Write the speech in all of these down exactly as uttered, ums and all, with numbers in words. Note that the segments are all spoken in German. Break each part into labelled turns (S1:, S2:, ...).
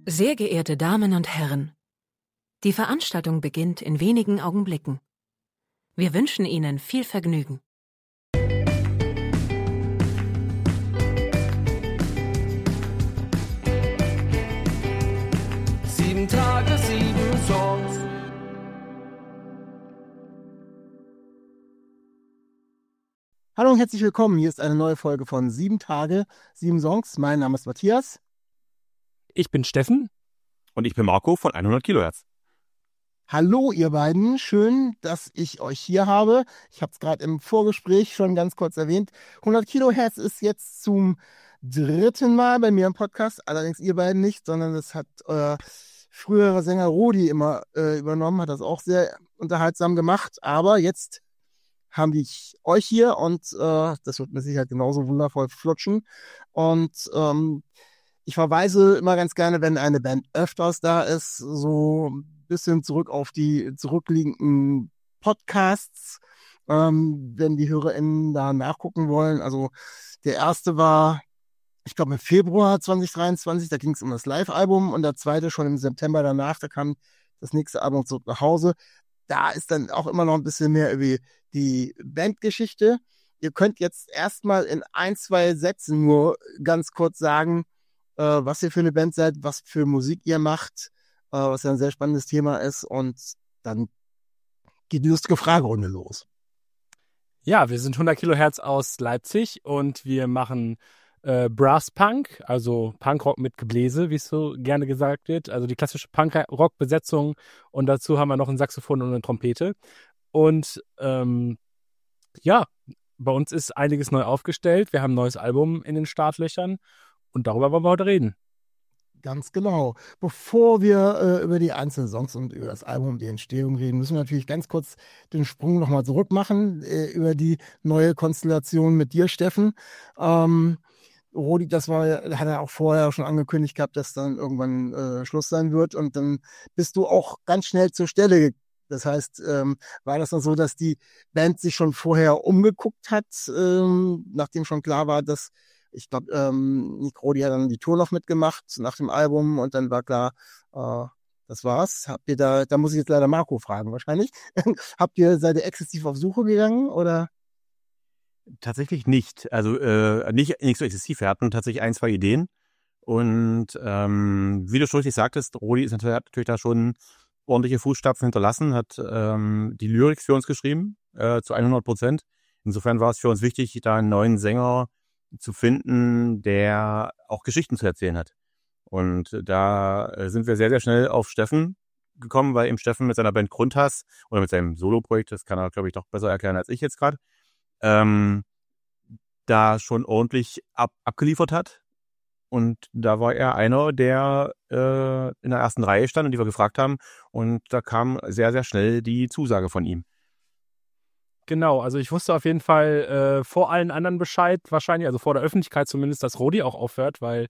S1: Sehr geehrte Damen und Herren, die Veranstaltung beginnt in wenigen Augenblicken. Wir wünschen Ihnen viel Vergnügen.
S2: Sieben Tage, sieben Songs.
S3: Hallo und herzlich willkommen. Hier ist eine neue Folge von Sieben Tage, sieben Songs. Mein Name ist Matthias.
S4: Ich bin Steffen.
S5: Und ich bin Marco von hundert Kilohertz.
S3: Hallo ihr beiden, schön, dass ich euch hier habe. Ich habe es gerade im Vorgespräch schon ganz kurz erwähnt. hundert Kilohertz ist jetzt zum dritten Mal bei mir im Podcast. Allerdings ihr beiden nicht, sondern das hat euer früherer Sänger Rudi immer äh, übernommen, hat das auch sehr unterhaltsam gemacht. Aber jetzt haben ich euch hier und äh, das wird mit Sicherheit genauso wundervoll flutschen. Und ähm, ich verweise immer ganz gerne, wenn eine Band öfters da ist, so ein bisschen zurück auf die zurückliegenden Podcasts, ähm, wenn die HörerInnen da nachgucken wollen. Also der erste war, ich glaube im Februar zwanzig dreiundzwanzig, da ging es um das Live-Album, und der zweite schon im September danach, da kam das nächste Album Zurück nach Hause. Da ist dann auch immer noch ein bisschen mehr über die Bandgeschichte. Ihr könnt jetzt erstmal in ein, zwei Sätzen nur ganz kurz sagen, äh, was ihr für eine Band seid, was für Musik ihr macht, äh, was ja ein sehr spannendes Thema ist, und dann geht die lustige Fragerunde los.
S4: Ja, wir sind hundert Kilohertz aus Leipzig und wir machen äh, Brass Punk, also Punkrock mit Gebläse, wie es so gerne gesagt wird. Also die klassische Punkrock-Besetzung, und dazu haben wir noch ein Saxophon und eine Trompete. Und ähm, ja, bei uns ist einiges neu aufgestellt. Wir haben ein neues Album in den Startlöchern und darüber wollen wir heute reden.
S3: Ganz genau. Bevor wir äh, über die einzelnen Songs und über das Album, die Entstehung reden, müssen wir natürlich ganz kurz den Sprung nochmal zurück machen, äh, über die neue Konstellation mit dir, Steffen. Ähm, Rudi, das war, hat er auch vorher schon angekündigt gehabt, dass dann irgendwann äh, Schluss sein wird, und dann bist du auch ganz schnell zur Stelle gekommen. Das heißt, ähm, war das dann so, dass die Band sich schon vorher umgeguckt hat, ähm, nachdem schon klar war, dass, ich glaube, ähm, Nick Rodi hat dann die Tour noch mitgemacht nach dem Album, und dann war klar, äh, das war's. Habt ihr da, da muss ich jetzt leider Marco fragen wahrscheinlich, habt ihr, seid ihr exzessiv auf Suche gegangen, oder?
S5: Tatsächlich nicht. Also äh, nicht, nicht so exzessiv. Wir hatten tatsächlich ein, zwei Ideen. Und ähm, wie du schon richtig sagtest, Rodi ist natürlich, hat natürlich da schon ordentliche Fußstapfen hinterlassen, hat ähm, die Lyrik für uns geschrieben, äh, zu hundert Prozent. Insofern war es für uns wichtig, da einen neuen Sänger zu finden, der auch Geschichten zu erzählen hat. Und da äh, sind wir sehr, sehr schnell auf Steffen gekommen, weil eben Steffen mit seiner Band Grundhass oder mit seinem Solo-Projekt, das kann er, glaube ich, doch besser erklären als ich jetzt gerade, ähm, da schon ordentlich ab, abgeliefert hat. Und da war er einer, der äh, in der ersten Reihe stand und die wir gefragt haben. Und da kam sehr, sehr schnell die Zusage von ihm.
S4: Genau, also ich wusste auf jeden Fall äh, vor allen anderen Bescheid, wahrscheinlich, also vor der Öffentlichkeit zumindest, dass Rodi auch aufhört, weil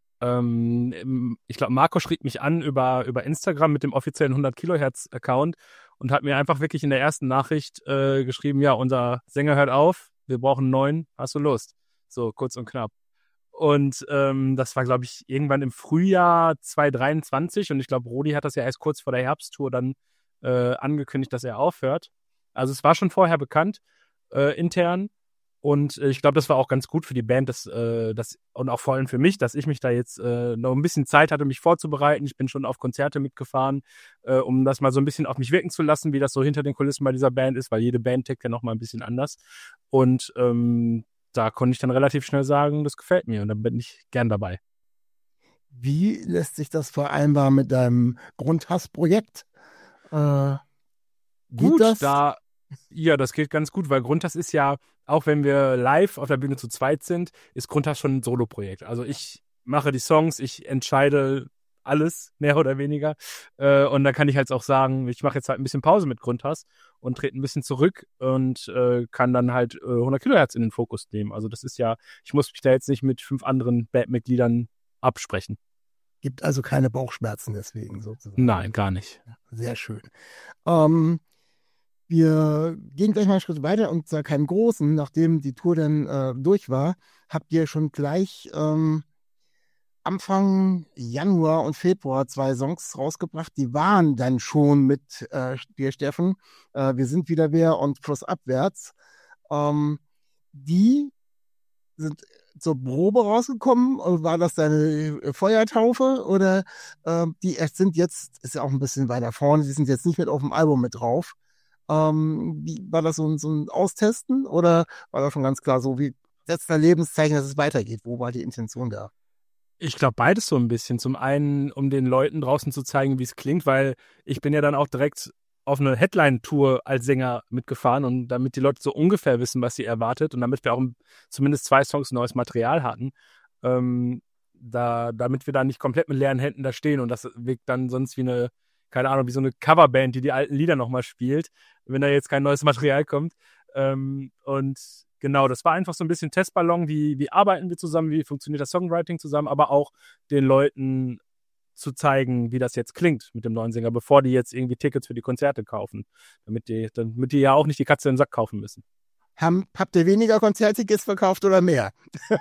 S4: ähm, ich glaube, Marco schrieb mich an über, über Instagram mit dem offiziellen hundert Kilohertz Account und hat mir einfach wirklich in der ersten Nachricht äh, geschrieben, ja, unser Sänger hört auf, wir brauchen einen neuen, hast du Lust? So, kurz und knapp. Und ähm, das war, glaube ich, irgendwann im Frühjahr zwanzig dreiundzwanzig, und ich glaube, Rodi hat das ja erst kurz vor der Herbsttour dann äh, angekündigt, dass er aufhört. Also es war schon vorher bekannt, äh, intern, und äh, ich glaube, das war auch ganz gut für die Band, dass, äh, dass, und auch vor allem für mich, dass ich mich da jetzt äh, noch ein bisschen Zeit hatte, mich vorzubereiten. Ich bin schon auf Konzerte mitgefahren, äh, um das mal so ein bisschen auf mich wirken zu lassen, wie das so hinter den Kulissen bei dieser Band ist, weil jede Band tickt ja noch mal ein bisschen anders. Und ähm, da konnte ich dann relativ schnell sagen, das gefällt mir, und dann bin ich gern dabei.
S3: Wie lässt sich das vereinbaren mit deinem Grundhass-Projekt? Äh,
S4: Gut,
S3: das?
S4: da, ja, das geht ganz gut, weil Grundhass ist ja, auch wenn wir live auf der Bühne zu zweit sind, ist Grundhass schon ein Solo-Projekt. Also ich mache die Songs, ich entscheide alles, mehr oder weniger. Äh, und da kann ich halt auch sagen, ich mache jetzt halt ein bisschen Pause mit Grundhass und trete ein bisschen zurück und äh, kann dann halt äh, hundert Kilohertz in den Fokus nehmen. Also das ist ja, ich muss mich da jetzt nicht mit fünf anderen Bandmitgliedern absprechen.
S3: Gibt also keine Bauchschmerzen deswegen sozusagen?
S4: Nein, gar nicht.
S3: Sehr schön. Ähm, wir gehen gleich mal einen Schritt weiter, und zwar keinen großen. Nachdem die Tour dann äh, durch war, habt ihr schon gleich ähm, Anfang Januar und Februar zwei Songs rausgebracht. Die waren dann schon mit äh, dir, Steffen. Äh, Wir sind wieder wer und Flussabwärts. Ähm, die sind zur Probe rausgekommen. Und war das deine äh, Feuertaufe? Oder ähm, die erst sind jetzt, ist ja auch ein bisschen weiter vorne, die sind jetzt nicht mit auf dem Album mit drauf. Ähm, wie, war das so ein, so ein Austesten? Oder war das schon ganz klar so, wie setzt ein Lebenszeichen, dass es weitergeht? Wo war die Intention da?
S4: Ich glaube, beides so ein bisschen. Zum einen, um den Leuten draußen zu zeigen, wie es klingt, weil ich bin ja dann auch direkt auf eine Headline-Tour als Sänger mitgefahren und damit die Leute so ungefähr wissen, was sie erwartet und damit wir auch zumindest zwei Songs neues Material hatten, ähm, da, damit wir da nicht komplett mit leeren Händen da stehen und das wirkt dann sonst wie eine, keine Ahnung, wie so eine Coverband, die die alten Lieder nochmal spielt, wenn da jetzt kein neues Material kommt. Ähm, und genau, das war einfach so ein bisschen Testballon, wie, wie arbeiten wir zusammen, wie funktioniert das Songwriting zusammen, aber auch den Leuten zu zeigen, wie das jetzt klingt mit dem neuen Sänger, bevor die jetzt irgendwie Tickets für die Konzerte kaufen, damit die, damit die ja auch nicht die Katze im Sack kaufen müssen.
S3: Haben, habt ihr weniger Konzerttickets verkauft oder mehr?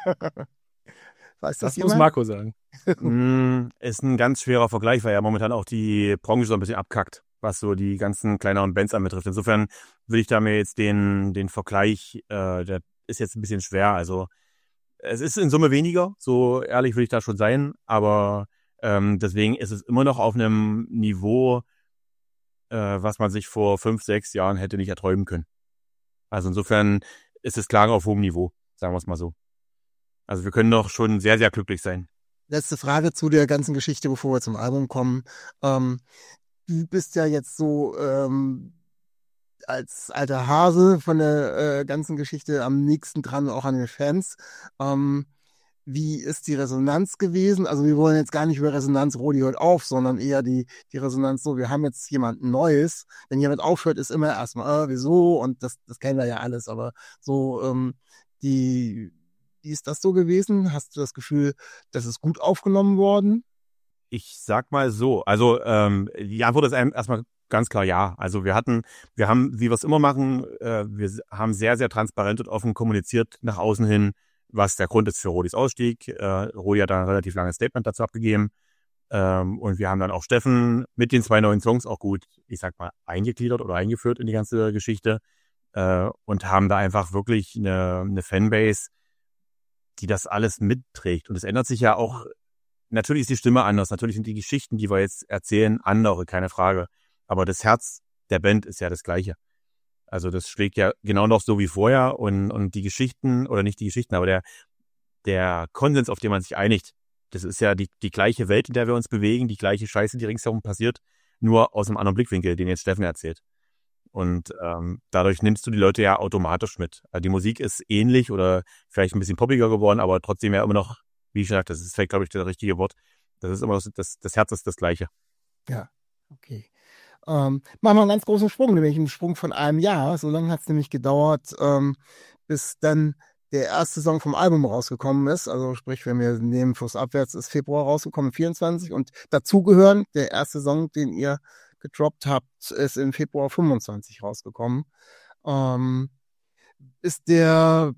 S3: Weiß das,
S4: Das
S3: jemand?
S4: muss Marco sagen.
S5: Mm, ist ein ganz schwerer Vergleich, weil ja momentan auch die Branche so ein bisschen abkackt, was so die ganzen kleineren Bands anbetrifft. Insofern würde ich da mir jetzt den, den Vergleich, äh, der ist jetzt ein bisschen schwer. Also es ist in Summe weniger, so ehrlich will ich da schon sein, aber ähm, deswegen ist es immer noch auf einem Niveau, äh, was man sich vor fünf, sechs Jahren hätte nicht erträumen können. Also insofern ist es klar auf hohem Niveau, sagen wir es mal so. Also wir können doch schon sehr, sehr glücklich sein.
S3: Letzte Frage zu der ganzen Geschichte, bevor wir zum Album kommen. Ähm, du bist ja jetzt so ähm, als alter Hase von der äh, ganzen Geschichte am nächsten dran, auch an den Fans. Ähm, wie ist die Resonanz gewesen? Also wir wollen jetzt gar nicht über Resonanz, Rodi hört auf, sondern eher die, die Resonanz so, wir haben jetzt jemanden Neues. Wenn jemand aufhört, ist immer erstmal, äh, wieso? Und das, das kennen wir ja alles, aber so ähm, die... Wie ist das so gewesen? Hast du das Gefühl, das ist gut aufgenommen worden?
S5: Ich sag mal so, also ähm, die Antwort ist erstmal ganz klar ja. Also wir hatten, wir haben, wie wir es immer machen, äh, wir haben sehr, sehr transparent und offen kommuniziert nach außen hin, was der Grund ist für Rodis Ausstieg. Äh, Rodi hat da ein relativ langes Statement dazu abgegeben. Ähm, und wir haben dann auch Steffen mit den zwei neuen Songs auch gut, ich sag mal, eingegliedert oder eingeführt in die ganze Geschichte äh, und haben da einfach wirklich eine, eine Fanbase, die das alles mitträgt. Und es ändert sich ja auch, natürlich ist die Stimme anders, natürlich sind die Geschichten, die wir jetzt erzählen, andere, keine Frage. Aber das Herz der Band ist ja das Gleiche. Also das schlägt ja genau noch so wie vorher und, und die Geschichten, oder nicht die Geschichten, aber der, der Konsens, auf den man sich einigt, das ist ja die, die gleiche Welt, in der wir uns bewegen, die gleiche Scheiße, die ringsherum passiert, nur aus einem anderen Blickwinkel, den jetzt Steffen erzählt. Und ähm, dadurch nimmst du die Leute ja automatisch mit. Also die Musik ist ähnlich oder vielleicht ein bisschen poppiger geworden, aber trotzdem ja immer noch, wie ich gesagt, das ist vielleicht, glaube ich, das richtige Wort. Das ist immer das, das, das Herz ist das Gleiche.
S3: Ja, okay. Ähm, machen wir einen ganz großen Sprung, nämlich einen Sprung von einem Jahr. So lange hat es nämlich gedauert, ähm, bis dann der erste Song vom Album rausgekommen ist. Also sprich, wenn wir nehmen Flussabwärts, ist Februar rausgekommen, vierundzwanzig. Und dazugehören, der erste Song, den ihr gedroppt habt, ist im Februar fünfundzwanzig rausgekommen. Ähm, ist der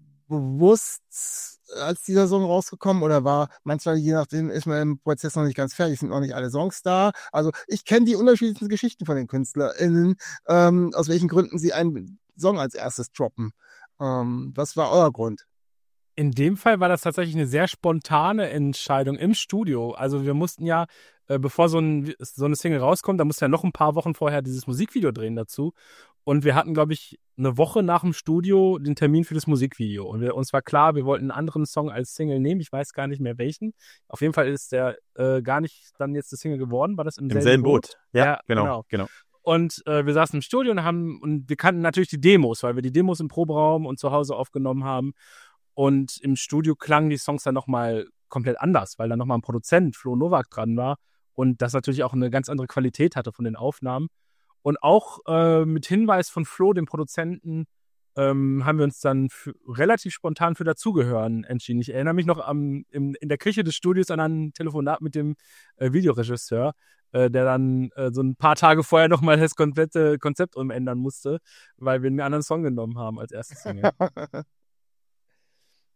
S3: bewusst als dieser Song rausgekommen oder war manchmal, je nachdem, ist man im Prozess noch nicht ganz fertig, sind noch nicht alle Songs da. Also ich kenne die unterschiedlichsten Geschichten von den KünstlerInnen, ähm, aus welchen Gründen sie einen Song als erstes droppen. Ähm, was war euer Grund?
S4: In dem Fall war das tatsächlich eine sehr spontane Entscheidung im Studio. Also wir mussten ja, äh, bevor so, ein, so eine Single rauskommt, da musste ja noch ein paar Wochen vorher dieses Musikvideo drehen dazu. Und wir hatten, glaube ich, eine Woche nach dem Studio den Termin für das Musikvideo. Und wir, uns war klar, wir wollten einen anderen Song als Single nehmen. Ich weiß gar nicht mehr welchen. Auf jeden Fall ist der äh, gar nicht dann jetzt das Single geworden. War das im,
S5: Im
S4: selben,
S5: selben Boot?
S4: Boot?
S5: Ja,
S4: ja
S5: genau,
S4: genau.
S5: genau.
S4: Und äh, wir saßen im Studio und haben, und wir kannten natürlich die Demos, weil wir die Demos im Proberaum und zu Hause aufgenommen haben. Und im Studio klangen die Songs dann nochmal komplett anders, weil da nochmal ein Produzent, Flo Nowak, dran war und das natürlich auch eine ganz andere Qualität hatte von den Aufnahmen. Und auch äh, mit Hinweis von Flo, dem Produzenten, ähm, haben wir uns dann für, relativ spontan für Dazugehören entschieden. Ich erinnere mich noch am, im, in der Küche des Studios an ein Telefonat mit dem äh, Videoregisseur, äh, der dann äh, so ein paar Tage vorher nochmal das komplette Konzept umändern musste, weil wir einen anderen Song genommen haben als erstes Single.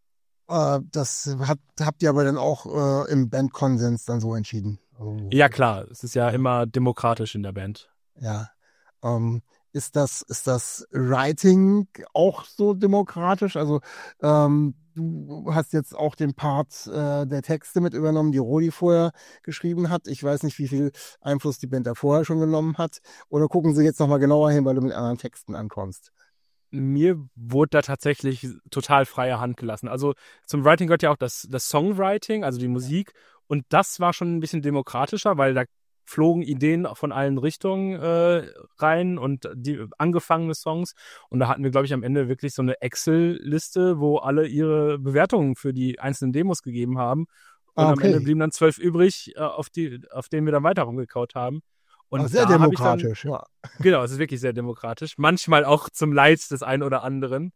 S3: Äh, das hat, habt ihr aber dann auch äh, im Bandkonsens dann so entschieden. Also,
S4: Ja, klar, es ist ja immer demokratisch in der Band.
S3: ja. Ähm, ist das, ist das Writing auch so demokratisch? Also ähm, du hast jetzt auch den Part äh, der Texte mit übernommen, die Rodi vorher geschrieben hat. Ich weiß nicht, wie viel Einfluss die Band da vorher schon genommen hat. Oder gucken sie jetzt nochmal genauer hin, weil du mit anderen Texten ankommst?
S4: Mir wurde da tatsächlich total freie Hand gelassen. Also zum Writing gehört ja auch das, das Songwriting, also die Musik. Und das war schon ein bisschen demokratischer, weil da flogen Ideen von allen Richtungen äh, rein und die angefangene Songs. Und da hatten wir, glaube ich, am Ende wirklich so eine Excel-Liste, wo alle ihre Bewertungen für die einzelnen Demos gegeben haben. Und
S3: Ah,
S4: am Ende
S3: okay.
S4: blieben dann zwölf übrig, äh, auf, die, auf denen wir dann weiter rumgekaut haben. Und
S3: Ah, sehr
S4: da habe ich dann,
S3: demokratisch, ja.
S4: genau, es ist wirklich sehr demokratisch. Manchmal auch zum Leid des einen oder anderen.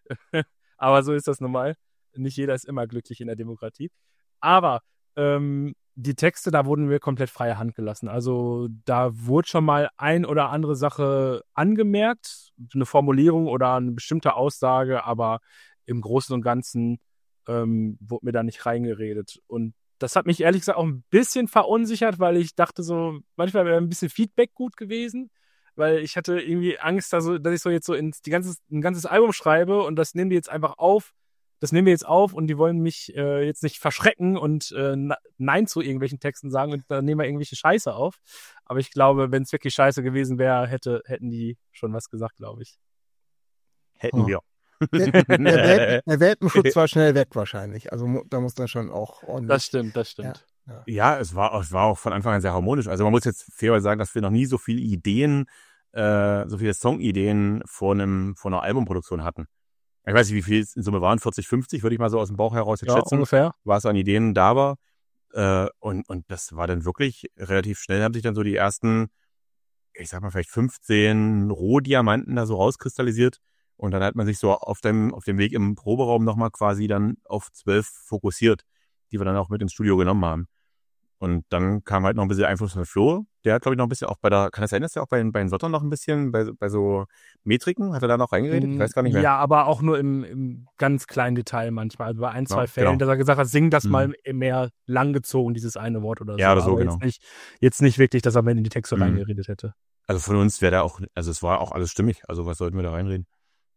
S4: Aber so ist das normal. Nicht jeder ist immer glücklich in der Demokratie. Aber ähm, die Texte, da wurden wir komplett freie Hand gelassen. Also da wurde schon mal ein oder andere Sache angemerkt, eine Formulierung oder eine bestimmte Aussage, aber im Großen und Ganzen ähm, wurde mir da nicht reingeredet. Und das hat mich ehrlich gesagt auch ein bisschen verunsichert, weil ich dachte so, manchmal wäre ein bisschen Feedback gut gewesen, weil ich hatte irgendwie Angst, dass, dass ich so jetzt so ins, die ganzes, ein ganzes Album schreibe und das nehmen die jetzt einfach auf. Das nehmen wir jetzt auf und die wollen mich äh, jetzt nicht verschrecken und äh, Nein zu irgendwelchen Texten sagen und dann nehmen wir irgendwelche Scheiße auf. Aber ich glaube, wenn es wirklich scheiße gewesen wäre, hätte, hätten die schon was gesagt, glaube ich.
S5: Hätten
S3: Oh.
S5: wir.
S3: Der, der, Welpen, der Welpenschutz war schnell weg wahrscheinlich. Also mu- da muss dann schon auch ordentlich.
S4: Das stimmt, das stimmt.
S3: Ja.
S5: Ja, es war, es war auch von Anfang an sehr harmonisch. Also man muss jetzt fairerweise sagen, dass wir noch nie so viele Ideen, äh, so viele Songideen vor einem, vor einer Albumproduktion hatten. Ich weiß nicht, wie viel es in Summe waren, vierzig, fünfzig, würde ich mal so aus dem Bauch heraus jetzt
S4: Ja,
S5: schätzen,
S4: ungefähr.
S5: was an Ideen da war. Äh, und, und das war dann wirklich relativ schnell, haben sich dann so die ersten, ich sag mal vielleicht fünfzehn Rohdiamanten da so rauskristallisiert. Und dann hat man sich so auf dem, auf dem Weg im Proberaum nochmal quasi dann auf zwölf fokussiert, die wir dann auch mit ins Studio genommen haben. Und dann kam halt noch ein bisschen Einfluss von Flo. Der hat, glaube ich, noch ein bisschen auch bei der, kann das sein, dass der auch bei, bei den Sottern noch ein bisschen, bei, bei so Metriken, hat er da noch reingeredet? Ich weiß gar nicht mehr.
S4: Ja, aber auch nur im, im ganz kleinen Detail manchmal. Also bei ein, zwei
S5: Ja,
S4: Fällen,
S5: genau.
S4: dass er gesagt hat, sing das
S5: Mhm.
S4: mal mehr langgezogen, dieses eine Wort oder so.
S5: Ja, oder so,
S4: aber
S5: genau.
S4: Jetzt nicht, jetzt nicht wirklich, dass er mal in die Texte
S5: Mhm.
S4: reingeredet hätte.
S5: Also von uns wäre da auch, also es war auch alles stimmig. Also was sollten wir da reinreden?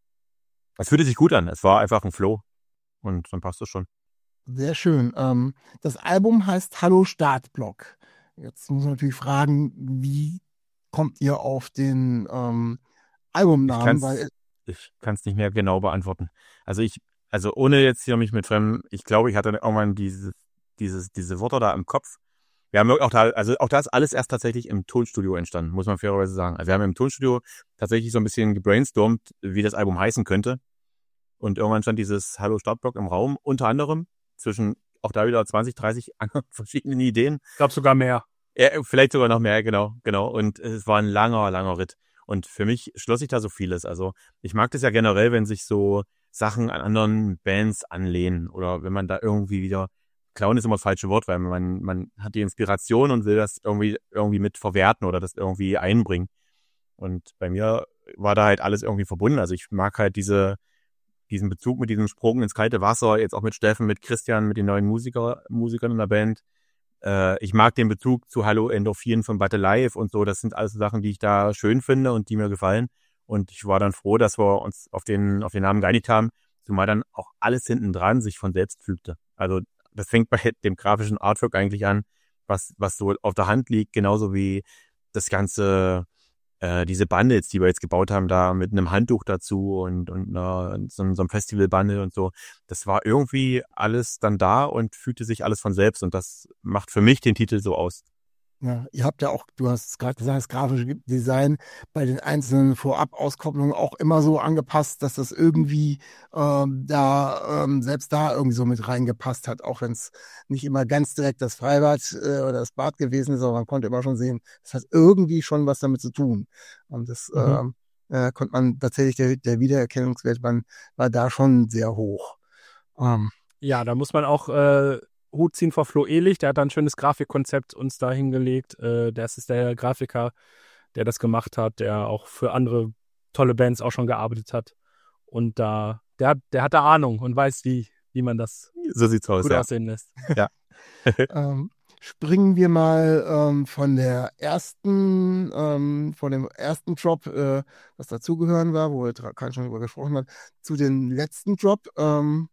S5: Es fühlte sich gut an. Es war einfach ein Flow. Und dann passt es schon.
S3: Sehr schön. Ähm, das Album heißt Hallo Startblock. Jetzt muss man natürlich fragen, wie kommt ihr auf den ähm,
S5: Ich
S3: Albumnamen?
S5: kann's,
S3: Weil
S5: ich kann's nicht mehr genau beantworten. Also ich, also ohne jetzt hier mich mit fremden, ich glaube, ich hatte irgendwann dieses, dieses, diese Worte da im Kopf. Wir haben auch da, also auch da ist alles erst tatsächlich im Tonstudio entstanden, muss man fairerweise sagen. Also wir haben im Tonstudio tatsächlich so ein bisschen gebrainstormt, wie das Album heißen könnte. Und irgendwann stand dieses Hallo Startblock im Raum, unter anderem zwischen auch da wieder zwanzig, dreißig anderen verschiedenen Ideen.
S4: Ich glaube sogar mehr.
S5: Ja, vielleicht sogar noch mehr, genau, genau. Und es war ein langer, langer Ritt. Und für mich schloss sich da so vieles. Also ich mag das ja generell, wenn sich so Sachen an anderen Bands anlehnen oder wenn man da irgendwie wieder, klauen ist immer das falsche Wort, weil man, man hat die Inspiration und will das irgendwie, irgendwie mit verwerten oder das irgendwie einbringen. Und bei mir war da halt alles irgendwie verbunden. Also ich mag halt diese, diesen Bezug mit diesem Sprung ins kalte Wasser, jetzt auch mit Steffen, mit Christian, mit den neuen Musiker, Musikern in der Band. Äh, ich mag den Bezug zu Hallo Endorphin von Battle Live und so. Das sind alles Sachen, die ich da schön finde und die mir gefallen. Und ich war dann froh, dass wir uns auf den, auf den Namen geeinigt haben, zumal dann auch alles hinten dran sich von selbst fügte. Also das fängt bei dem grafischen Artwork eigentlich an, was, was so auf der Hand liegt, genauso wie das ganze, äh, diese Bundles, die wir jetzt gebaut haben, da mit einem Handtuch dazu und, und einer, so, so einem Festival-Bundle und so. Das war irgendwie alles dann da und fühlte sich alles von selbst und das macht für mich den Titel so aus.
S3: ja, ihr habt ja auch, du hast es gerade gesagt, das grafische Design bei den einzelnen Vorab-Auskopplungen auch immer so angepasst, dass das irgendwie ähm, da ähm, selbst da irgendwie so mit reingepasst hat, auch wenn es nicht immer ganz direkt das Freibad äh, oder das Bad gewesen ist, aber man konnte immer schon sehen, das hat irgendwie schon was damit zu tun. Und das
S4: Mhm.
S3: ähm, äh, konnte man tatsächlich, der, der Wiedererkennungswert war, war da schon sehr hoch. Ähm,
S4: Ja, da muss man auch äh, Hut ziehen vor Flo Ehlich. Der hat da ein schönes Grafikkonzept uns da hingelegt. Äh, das ist der Grafiker, der das gemacht hat, der auch für andere tolle Bands auch schon gearbeitet hat. Und da, der, hat- der hat da Ahnung und weiß, wie, wie wie man das
S5: So sieht's aus,
S4: gut
S5: ja.
S4: aussehen lässt.
S3: ähm, springen wir mal ähm, von der ersten, ähm, von dem ersten Drop, äh, was dazugehören war, wo wir gerade schon drüber gesprochen haben, zu dem letzten Drop. Ähm,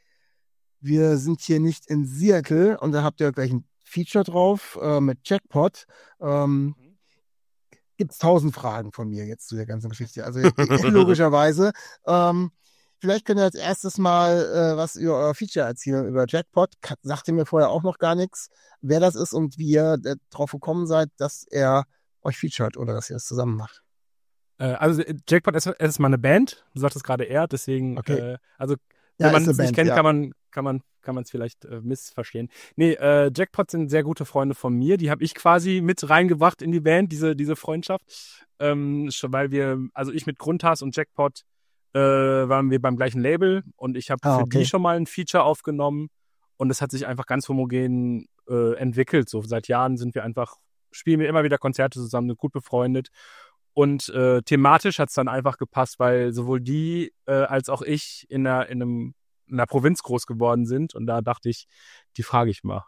S3: wir sind hier nicht in Seattle und da habt ihr gleich ein Feature drauf äh, mit Jackpot. Ähm, Gibt es tausend Fragen von mir jetzt zu der ganzen Geschichte. Also logischerweise. Ähm, vielleicht könnt ihr als erstes mal äh, was über euer Feature erzählen, über Jackpot. Ka- Sagte mir vorher auch noch gar nichts, wer das ist und wie ihr äh, drauf gekommen seid, dass er euch featured oder dass ihr das zusammen macht.
S4: Äh, also Jackpot ist erstmal eine Band, du sagtest gerade er, deswegen,
S3: Okay.
S4: äh, also
S3: Ja,
S4: wenn man
S3: ist
S4: es
S3: eine
S4: nicht
S3: Band,
S4: kennt,
S3: ja.
S4: kann man kann man kann man es vielleicht äh, missverstehen. Nee, äh, Jackpot sind sehr gute Freunde von mir, die habe ich quasi mit reingebracht in die Band, diese diese Freundschaft, ähm, schon weil wir, also ich mit Grundhass und Jackpot äh, waren wir beim gleichen Label und ich habe
S3: Ah,
S4: für
S3: okay.
S4: die schon mal ein Feature aufgenommen und es hat sich einfach ganz homogen äh, entwickelt. So seit Jahren sind wir einfach, spielen wir immer wieder Konzerte zusammen, sind gut befreundet. Und äh, thematisch hat es dann einfach gepasst, weil sowohl die äh, als auch ich in einer, in, einem, in einer Provinz groß geworden sind. Und da dachte ich, die frage ich mal.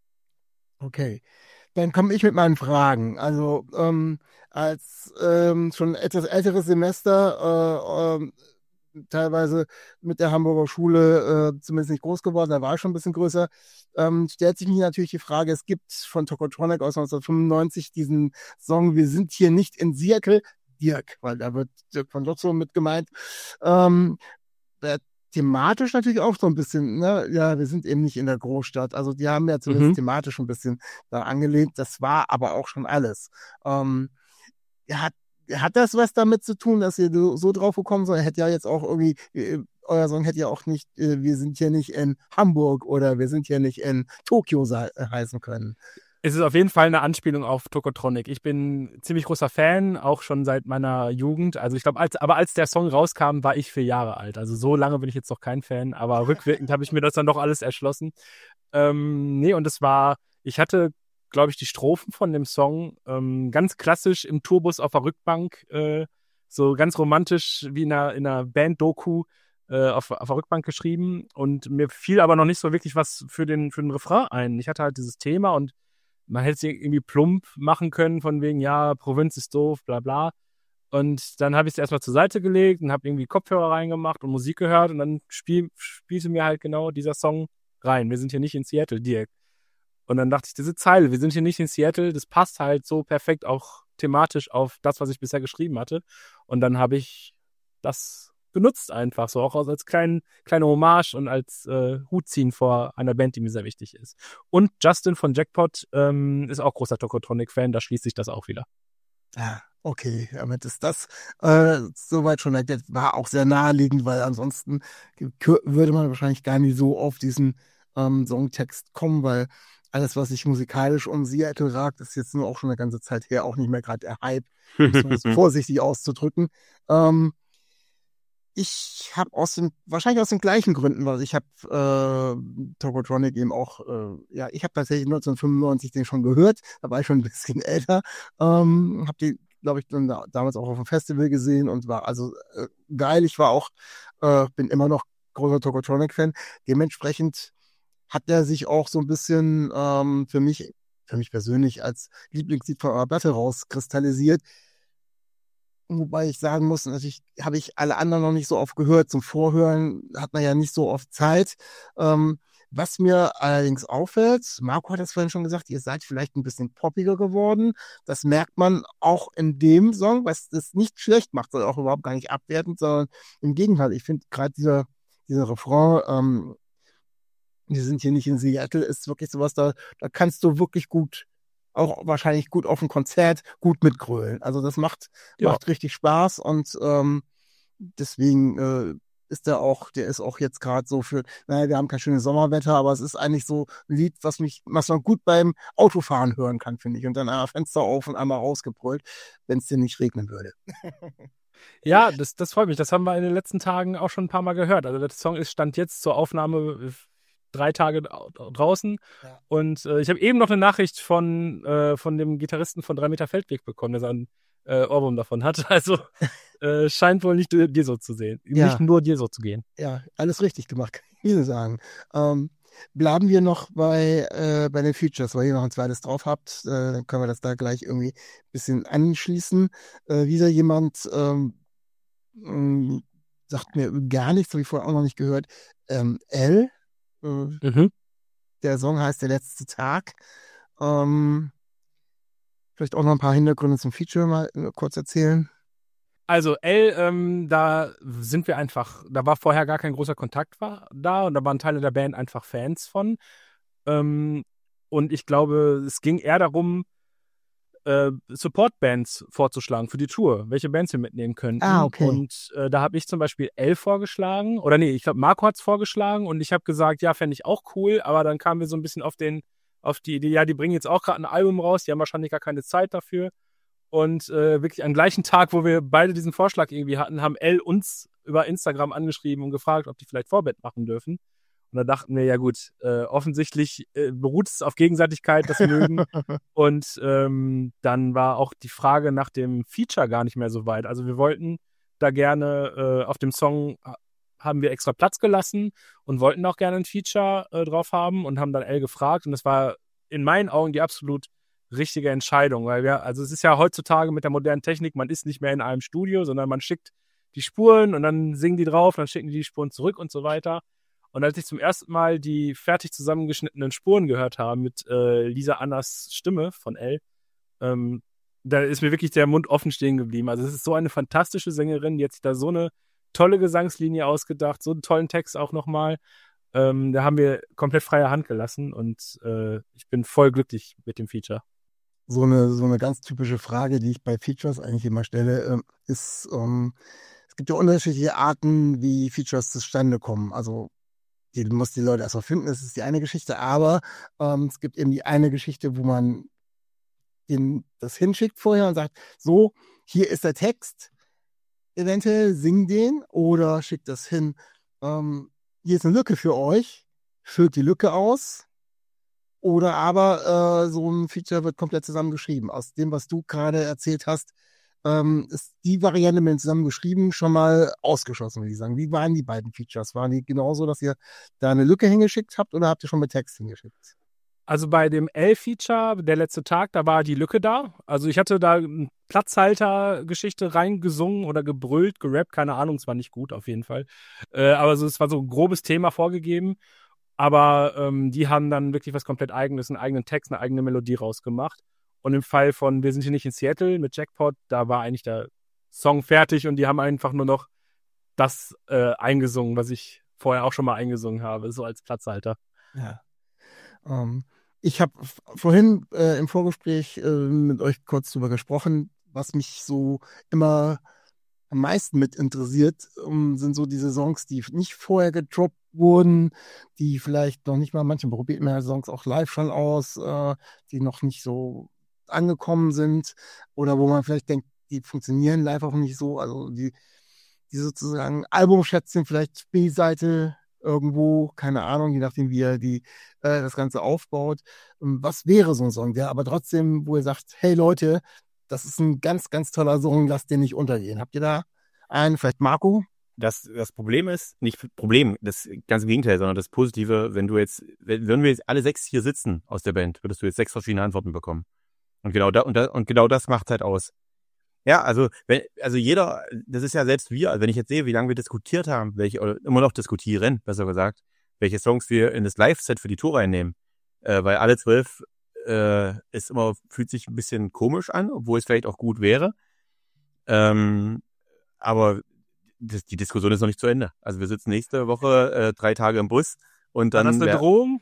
S3: Okay. Dann komme ich mit meinen Fragen. Also ähm, als ähm, schon etwas älteres Semester, äh, ähm, teilweise mit der Hamburger Schule äh, zumindest nicht groß geworden, da war ich schon ein bisschen größer, ähm, stellt sich mir natürlich die Frage, es gibt von Tokotronic aus neunzehnhundertfünfundneunzig diesen Song Wir sind hier nicht in Seattle, Dirk, weil da wird Dirk von Lotso mit gemeint. Ähm, der thematisch natürlich auch so ein bisschen, ne, ja, wir sind eben nicht in der Großstadt. Also die haben ja zumindest
S4: Mhm.
S3: thematisch ein bisschen da angelehnt. Das war aber auch schon alles. Ähm, hat, hat das was damit zu tun, dass ihr so, so drauf gekommen seid? Hätte ja jetzt auch irgendwie, äh, euer Song hätte ja auch nicht, äh, wir sind hier nicht in Hamburg oder wir sind hier nicht in Tokio sei, äh, heißen können.
S4: Es ist auf jeden Fall eine Anspielung auf Tokotronic. Ich bin ziemlich großer Fan, auch schon seit meiner Jugend. Also ich glaube, als, aber als der Song rauskam, war ich vier Jahre alt. Also so lange bin ich jetzt noch kein Fan, aber rückwirkend habe ich mir das dann doch alles erschlossen. Ähm, nee, und es war, ich hatte, glaube ich, die Strophen von dem Song ähm, ganz klassisch im Tourbus auf der Rückbank, äh, so ganz romantisch wie in einer, in einer Band-Doku äh, auf, auf der Rückbank geschrieben. Und mir fiel aber noch nicht so wirklich was für den, für den Refrain ein. Ich hatte halt dieses Thema und man hätte es irgendwie plump machen können, von wegen, ja, Provinz ist doof, bla bla. Und dann habe ich es erstmal zur Seite gelegt und habe irgendwie Kopfhörer reingemacht und Musik gehört und dann spiel, spielte mir halt genau dieser Song rein. Wir sind hier nicht in Seattle, Dirk. Und dann dachte ich, diese Zeile, wir sind hier nicht in Seattle, das passt halt so perfekt auch thematisch auf das, was ich bisher geschrieben hatte. Und dann habe ich das benutzt einfach, so auch als kleinen, kleine Hommage und als äh, Hutziehen vor einer Band, die mir sehr wichtig ist. Und Justin von Jackpot ähm, ist auch großer Tokotronic-Fan, da schließt sich das auch wieder.
S3: Ja, okay, damit ist das äh, soweit schon, das war auch sehr naheliegend, weil ansonsten ge- würde man wahrscheinlich gar nicht so auf diesen ähm, Songtext kommen, weil alles, was sich musikalisch um Seattle ragt, ist jetzt nur auch schon eine ganze Zeit her auch nicht mehr gerade der Hype, um es mal vorsichtig auszudrücken. Ähm, Ich habe aus den, wahrscheinlich aus den gleichen Gründen, weil ich habe äh, Tokotronic eben auch, äh, ja, ich habe tatsächlich neunzehnhundertfünfundneunzig den schon gehört, da war ich schon ein bisschen älter, ähm, habe die, glaube ich, dann da, damals auch auf dem Festival gesehen und war also äh, geil. Ich war auch, äh, bin immer noch großer Tokotronic-Fan. Dementsprechend hat er sich auch so ein bisschen ähm, für mich, für mich persönlich als Lieblingslied von eurer Platte rauskristallisiert. Wobei ich sagen muss, natürlich habe ich alle anderen noch nicht so oft gehört. Zum Vorhören hat man ja nicht so oft Zeit. Ähm, was mir allerdings auffällt, Marco hat es vorhin schon gesagt, ihr seid vielleicht ein bisschen poppiger geworden. Das merkt man auch in dem Song, was das nicht schlecht macht, sondern auch überhaupt gar nicht abwertend, sondern im Gegenteil. Ich finde gerade dieser, dieser Refrain, ähm, wir sind hier nicht in Seattle, ist wirklich sowas, da, da kannst du wirklich gut auch wahrscheinlich gut auf dem Konzert gut mitgrölen. Also das macht,
S4: Ja.
S3: macht richtig Spaß und ähm, deswegen äh, ist der auch, der ist auch jetzt gerade so für, naja, wir haben kein schönes Sommerwetter, aber es ist eigentlich so ein Lied, was mich, was man gut beim Autofahren hören kann, finde ich. Und dann einmal Fenster auf und einmal rausgebrüllt, wenn es dir nicht regnen würde.
S4: Ja, das, das freut mich. Das haben wir in den letzten Tagen auch schon ein paar Mal gehört. Also der Song ist stand jetzt zur Aufnahme drei Tage draußen.
S3: Ja.
S4: Und äh, ich habe eben noch eine Nachricht von, äh, von dem Gitarristen von drei Meter Feldweg bekommen, der sein äh, Ohrwurm davon hat. Also äh, scheint wohl nicht dir so zu sehen.
S3: Ja.
S4: Nicht nur dir so zu gehen.
S3: Ja, alles richtig gemacht. viele sagen. Ähm, bleiben wir noch bei, äh, bei den Features, weil ihr noch ein zweites drauf habt. Äh, dann können wir das da gleich irgendwie ein bisschen anschließen. Äh, wieder jemand ähm, mh, sagt mir gar nichts, habe ich vorher auch noch nicht gehört. Ähm, L, äh,
S4: Mhm.
S3: der Song heißt Der letzte Tag. Ähm, vielleicht auch noch ein paar Hintergründe zum Feature mal äh, kurz erzählen.
S4: Also L, ähm, da sind wir einfach, da war vorher gar kein großer Kontakt war, da und da waren Teile der Band einfach Fans von. Ähm, und ich glaube, es ging eher darum, äh, Support-Bands vorzuschlagen für die Tour, welche Bands wir mitnehmen könnten.
S3: Ah, okay.
S4: Und äh, da habe ich zum Beispiel L vorgeschlagen, oder nee, ich glaube, Marco hat es vorgeschlagen und ich habe gesagt, ja, fände ich auch cool, aber dann kamen wir so ein bisschen auf den, auf die Idee, ja, die bringen jetzt auch gerade ein Album raus, die haben wahrscheinlich gar keine Zeit dafür. Und äh, wirklich am gleichen Tag, wo wir beide diesen Vorschlag irgendwie hatten, haben L uns über Instagram angeschrieben und gefragt, ob die vielleicht Vorband machen dürfen. Und da dachten wir, ja gut, äh, offensichtlich äh, beruht es auf Gegenseitigkeit, das Mögen. Und ähm, dann war auch die Frage nach dem Feature gar nicht mehr so weit. Also wir wollten da gerne, äh, auf dem Song äh, haben wir extra Platz gelassen und wollten auch gerne ein Feature äh, drauf haben und haben dann L gefragt. Und das war in meinen Augen die absolut richtige Entscheidung, weil wir, also es ist ja heutzutage mit der modernen Technik, man ist nicht mehr in einem Studio, sondern man schickt die Spuren und dann singen die drauf, dann schicken die die Spuren zurück und so weiter. Und als ich zum ersten Mal die fertig zusammengeschnittenen Spuren gehört habe mit äh, Lisa Annas Stimme von L, ähm, da ist mir wirklich der Mund offen stehen geblieben. Also es ist so eine fantastische Sängerin, die hat sich da so eine tolle Gesangslinie ausgedacht, so einen tollen Text auch nochmal. Ähm, da haben wir komplett freie Hand gelassen und äh, ich bin voll glücklich mit dem Feature.
S3: So eine, so eine ganz typische Frage, die ich bei Features eigentlich immer stelle, ähm, ist, ähm, es gibt ja unterschiedliche Arten, wie Features zustande kommen. Also die muss die Leute erstmal finden, das ist die eine Geschichte, aber ähm, es gibt eben die eine Geschichte, wo man den, das hinschickt vorher und sagt, so, hier ist der Text, eventuell sing den oder schickt das hin. Ähm, hier ist eine Lücke für euch, füllt die Lücke aus. Oder aber äh, so ein Feature wird komplett zusammengeschrieben. Aus dem, was du gerade erzählt hast, ähm, ist die Variante mit dem zusammengeschrieben schon mal ausgeschlossen, würde ich sagen. Wie waren die beiden Features? Waren die genauso, dass ihr da eine Lücke hingeschickt habt oder habt ihr schon mit Text hingeschickt?
S4: Also bei dem L-Feature, der letzte Tag, da war die Lücke da. Also ich hatte da eine Platzhalter-Geschichte reingesungen oder gebrüllt, gerappt, keine Ahnung, es war nicht gut auf jeden Fall. Äh, aber so, es war so ein grobes Thema vorgegeben. Aber ähm, die haben dann wirklich was komplett Eigenes, einen eigenen Text, eine eigene Melodie rausgemacht. Und im Fall von Wir sind hier nicht in Seattle mit Jackpot, da war eigentlich der Song fertig und die haben einfach nur noch das äh, eingesungen, was ich vorher auch schon mal eingesungen habe, so als Platzhalter.
S3: Ja. Ähm, ich habe vorhin äh, im Vorgespräch äh, mit euch kurz drüber gesprochen, was mich so immer am meisten mit interessiert, um, sind so diese Songs, die nicht vorher gedroppt wurden, die vielleicht noch nicht mal, manche probiert mir Songs auch live schon aus, äh, die noch nicht so angekommen sind oder wo man vielleicht denkt, die funktionieren live auch nicht so, also die, die sozusagen Albumschätzchen, vielleicht B-Seite irgendwo, keine Ahnung, je nachdem, wie er die, äh, das Ganze aufbaut. Was wäre so ein Song, der aber trotzdem, wo ihr sagt, hey Leute, das ist ein ganz, ganz toller Song, lasst den nicht untergehen. Habt ihr da einen, vielleicht Marco?
S5: Das, das Problem ist, nicht Problem, das ganz im Gegenteil, sondern das Positive, wenn du jetzt, wenn, wenn wir jetzt alle sechs hier sitzen aus der Band, würdest du jetzt sechs verschiedene Antworten bekommen. Und genau da, und, da, und genau das macht halt aus. Ja, also, wenn, also jeder, das ist ja selbst wir, also wenn ich jetzt sehe, wie lange wir diskutiert haben, welche, oder immer noch diskutieren, besser gesagt, welche Songs wir in das Live-Set für die Tour reinnehmen, äh, weil alle zwölf äh, ist immer, fühlt sich ein bisschen komisch an, obwohl es vielleicht auch gut wäre. Ähm, aber das, die Diskussion ist noch nicht zu Ende. Also wir sitzen nächste Woche äh, drei Tage im Bus und dann.
S4: War das eine Drohung?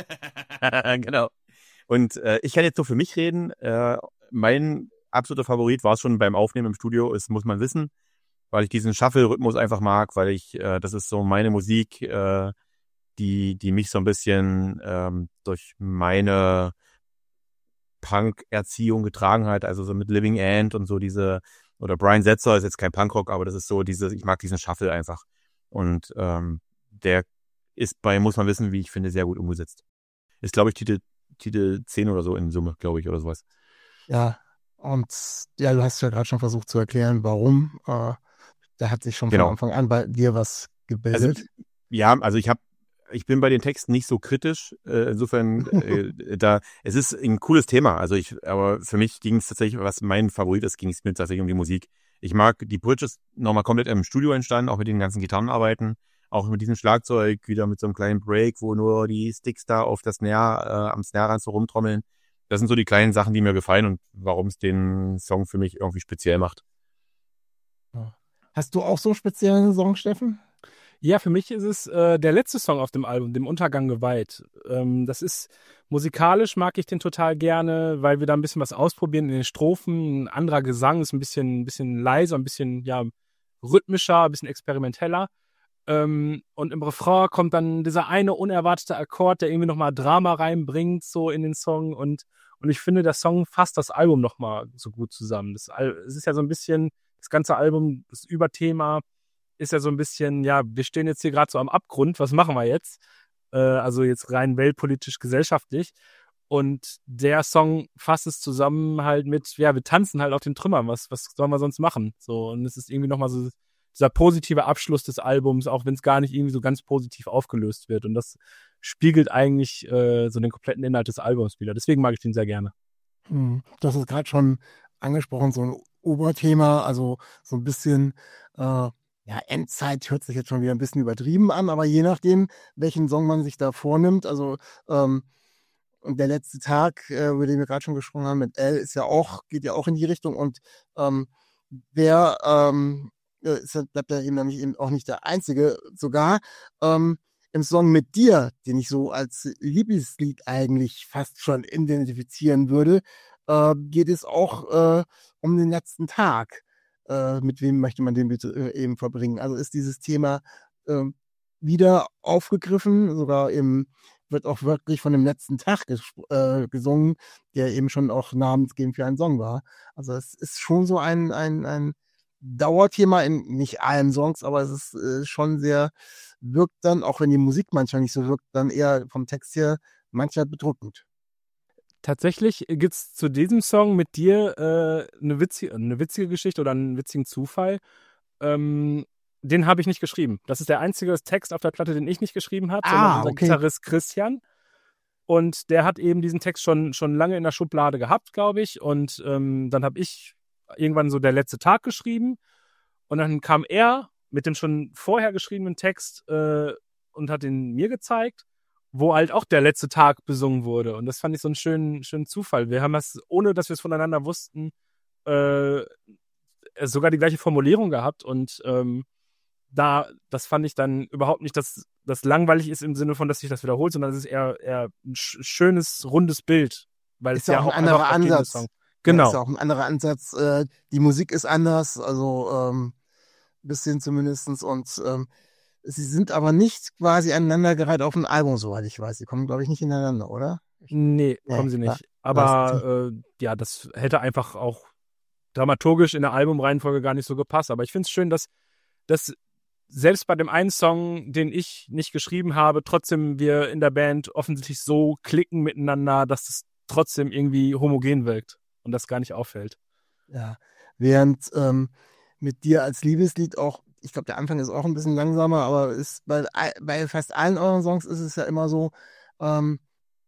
S5: Genau. Und äh, ich kann jetzt nur für mich reden. Äh, mein absoluter Favorit war es schon beim Aufnehmen im Studio, ist, muss man wissen, weil ich diesen Shuffle-Rhythmus einfach mag, weil ich, äh, das ist so meine Musik, äh, die, die mich so ein bisschen ähm, durch meine Punk-Erziehung getragen hat, also so mit Living End und so diese, oder Brian Setzer ist jetzt kein Punkrock, aber das ist so diese, ich mag diesen Shuffle einfach. Und ähm, der ist bei, muss man wissen, wie ich finde, sehr gut umgesetzt. Ist, glaube ich, Titel, Titel zehn oder so in Summe, glaube ich, oder sowas.
S3: Ja, und ja, du hast ja gerade schon versucht zu erklären, warum. Äh, da hat sich schon
S5: Genau.
S3: von Anfang an bei dir was gebildet.
S5: Also, ja, also ich habe ich bin bei den Texten nicht so kritisch. Äh, insofern, äh, da, es ist ein cooles Thema. Also ich, aber für mich ging es tatsächlich, was mein Favorit ist, ging es mir tatsächlich um die Musik. Ich mag die Bridges nochmal komplett im Studio entstanden, auch mit den ganzen Gitarrenarbeiten, auch mit diesem Schlagzeug, wieder mit so einem kleinen Break, wo nur die Sticks da auf das Snare, äh, am Snare ran so rumtrommeln. Das sind so die kleinen Sachen, die mir gefallen und warum es den Song für mich irgendwie speziell macht.
S3: Hast du auch so einen speziellen Song, Steffen?
S4: Ja, für mich ist es äh, der letzte Song auf dem Album, dem Untergang geweiht. Ähm, das ist musikalisch mag ich den total gerne, weil wir da ein bisschen was ausprobieren in den Strophen. Ein anderer Gesang ist ein bisschen, ein bisschen leiser, ein bisschen ja rhythmischer, ein bisschen experimenteller. Ähm, und im Refrain kommt dann dieser eine unerwartete Akkord, der irgendwie nochmal Drama reinbringt, so in den Song. Und, und ich finde, der Song fasst das Album nochmal so gut zusammen. Das, es ist ja so ein bisschen, das ganze Album, das Überthema ist ja so ein bisschen, ja, wir stehen jetzt hier gerade so am Abgrund, was machen wir jetzt? Äh, also jetzt rein weltpolitisch, gesellschaftlich. Und der Song fasst es zusammen halt mit, ja, wir tanzen halt auf den Trümmern, was, was sollen wir sonst machen? So, und es ist irgendwie nochmal so dieser positive Abschluss des Albums, auch wenn es gar nicht irgendwie so ganz positiv aufgelöst wird. Und das spiegelt eigentlich äh, so den kompletten Inhalt des Albums wieder. Deswegen mag ich den sehr gerne.
S3: Hm, das ist gerade schon angesprochen, so ein Oberthema, also so ein bisschen, äh, ja, Endzeit hört sich jetzt schon wieder ein bisschen übertrieben an, aber je nachdem, welchen Song man sich da vornimmt, also ähm, und der letzte Tag, äh, über den wir gerade schon gesprochen haben, mit L, ist ja auch, geht ja auch in die Richtung und ähm, wer ähm, ist, bleibt ja eben nämlich eben auch nicht der Einzige, sogar ähm, im Song Mit dir, den ich so als Lieblingslied eigentlich fast schon identifizieren würde, äh, geht es auch äh, um den letzten Tag. Äh, mit wem möchte man den bitte äh, eben verbringen? Also ist dieses Thema äh, wieder aufgegriffen, sogar im, wird auch wörtlich von dem letzten Tag ges- äh, gesungen, der eben schon auch namensgebend für einen Song war. Also es ist schon so ein, ein, ein Dauerthema in nicht allen Songs, aber es ist äh, schon sehr, wirkt dann, auch wenn die Musik manchmal nicht so wirkt, dann eher vom Text her manchmal bedrückend.
S4: Tatsächlich gibt es zu diesem Song mit dir äh, eine, witzige, eine witzige Geschichte oder einen witzigen Zufall. Ähm, den habe ich nicht geschrieben. Das ist der einzige Text auf der Platte, den ich nicht geschrieben habe,
S3: Ah,
S4: sondern unser
S3: okay.
S4: Gitarrist Christian. Und der hat eben diesen Text schon, schon lange in der Schublade gehabt, glaube ich. Und ähm, dann habe ich irgendwann so der letzte Tag geschrieben. Und dann kam er mit dem schon vorher geschriebenen Text äh, und hat ihn mir gezeigt, wo halt auch der letzte Tag besungen wurde. Und das fand ich so einen schönen, schönen Zufall. Wir haben das, ohne dass wir es voneinander wussten, äh, sogar die gleiche Formulierung gehabt. Und ähm, da, das fand ich dann überhaupt nicht, dass das langweilig ist im Sinne von, dass sich das wiederholt, sondern es ist eher, eher ein sch- schönes, rundes Bild. Weil
S3: Ist
S4: es
S3: ja
S4: ja
S3: auch
S4: auch
S3: ein anderer
S4: einfach auf jeden
S3: Ansatz.
S4: Song.
S3: Ja,
S4: Genau.
S3: ist ja auch ein anderer Ansatz. Äh, die Musik ist anders, also ähm, bisschen zumindestens. Und ähm, sie sind aber nicht quasi aneinandergereiht auf ein Album, soweit ich weiß. Sie kommen, glaube ich, nicht ineinander, oder?
S4: Nee,
S3: Nee,
S4: kommen sie
S3: klar.
S4: nicht. Aber äh, ja, das hätte einfach auch dramaturgisch in der Albumreihenfolge gar nicht so gepasst. Aber ich finde es schön, dass, dass selbst bei dem einen Song, den ich nicht geschrieben habe, trotzdem wir in der Band offensichtlich so klicken miteinander, dass es trotzdem irgendwie homogen wirkt und das gar nicht auffällt.
S3: Ja, während ähm, mit dir als Liebeslied auch, ich glaube, der Anfang ist auch ein bisschen langsamer, aber ist bei, bei fast allen euren Songs ist es ja immer so, ähm,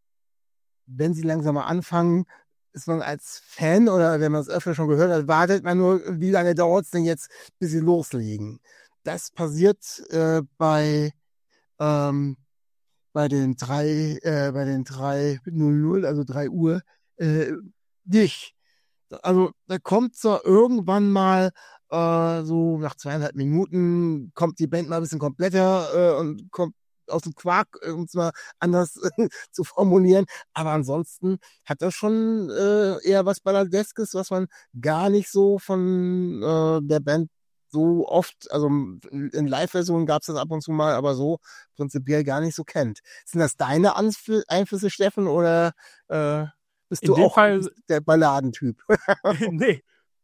S3: wenn sie langsamer anfangen, ist man als Fan oder wenn man es öfter schon gehört hat, wartet man nur, wie lange dauert es denn jetzt, bis sie loslegen. Das passiert äh, bei ähm, bei den drei, äh, bei den drei null null, also drei Uhr, äh, nicht. Also da kommt so irgendwann mal äh, so nach zweieinhalb Minuten kommt die Band mal ein bisschen kompletter äh, und kommt aus dem Quark, um es mal anders äh, zu formulieren. Aber ansonsten hat das schon äh, eher was Balladeskes, was man gar nicht so von äh, der Band so oft, also in Live-Versionen gab es das ab und zu mal, aber so prinzipiell gar nicht so kennt. Sind das deine Anf- Einflüsse, Steffen, oder äh, bist
S4: In
S3: du
S4: dem
S3: auch
S4: Fall-
S3: der Balladentyp?
S4: Nee.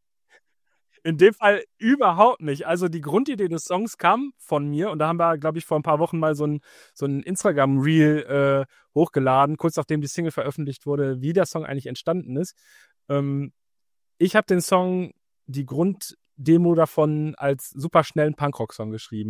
S4: In dem Fall überhaupt nicht. Also die Grundidee des Songs kam von mir und da haben wir, glaube ich, vor ein paar Wochen mal so ein, so ein Instagram-Reel äh, hochgeladen, kurz nachdem die Single veröffentlicht wurde, wie der Song eigentlich entstanden ist. Ähm, ich habe den Song, die Grunddemo davon als super schnellen Punkrock-Song geschrieben.